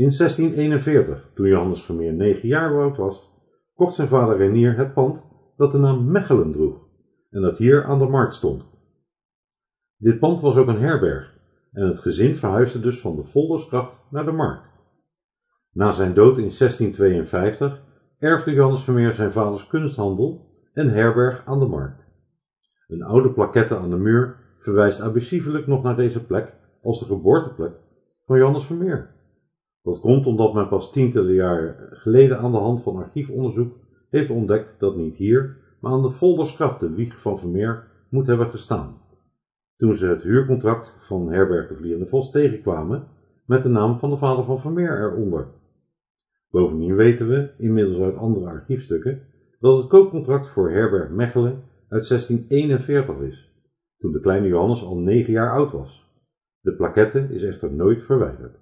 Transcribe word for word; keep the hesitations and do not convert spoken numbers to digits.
In zestieneenenveertig, toen Johannes Vermeer negen jaar oud was, kocht zijn vader Renier het pand dat de naam Mechelen droeg en dat hier aan de markt stond. Dit pand was ook een herberg en het gezin verhuisde dus van de Voldersgracht naar de markt. Na zijn dood in zestientweeënvijftig erfde Johannes Vermeer zijn vaders kunsthandel en herberg aan de markt. Een oude plaquette aan de muur verwijst abusievelijk nog naar deze plek als de geboorteplek van Johannes Vermeer. Dat komt omdat men pas tientallen jaren geleden aan de hand van archiefonderzoek heeft ontdekt dat niet hier, maar aan de Voldersgracht de wieg van Vermeer moet hebben gestaan, toen ze het huurcontract van herberg de Vliegende Vos tegenkwamen met de naam van de vader van Vermeer eronder. Bovendien weten we, inmiddels uit andere archiefstukken, dat het koopcontract voor herberg Mechelen uit zestieneenenveertig is, toen de kleine Johannes al negen jaar oud was. De plaquette is echter nooit verwijderd.